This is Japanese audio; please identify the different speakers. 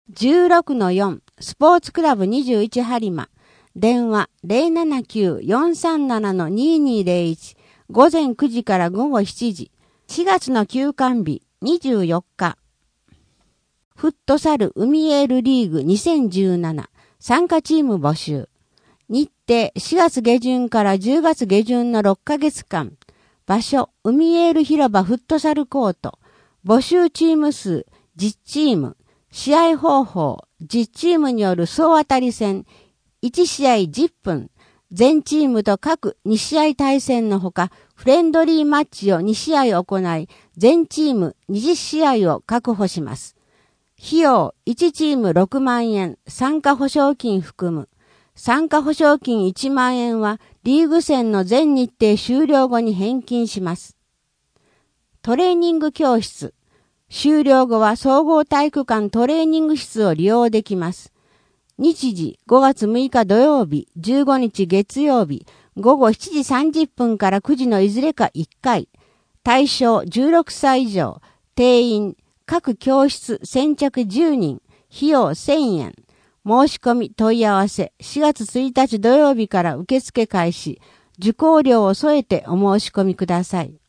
Speaker 1: 16-4 スポーツクラブ21播磨電話 079-437-2201 午前9時から午後7時4月の休館日24日フットサル海エールリーグ2017参加チーム募集日程4月下旬から10月下旬の6ヶ月間場所海エール広場フットサルコート募集チーム数10チーム試合方法、10チームによる総当たり戦、1試合10分、全チームと各2試合対戦のほか、フレンドリーマッチを2試合行い、全チーム20試合を確保します。費用、1チーム6万円、参加保証金含む。参加保証金1万円は、リーグ戦の全日程終了後に返金します。トレーニング教室。終了後は総合体育館トレーニング室を利用できます。日時5月6日土曜日、15日月曜日、午後7時30分から9時のいずれか1回。対象16歳以上、定員、各教室先着10人、費用1000円。申し込み問い合わせ4月1日土曜日から受付開始。受講料を添えてお申し込みください。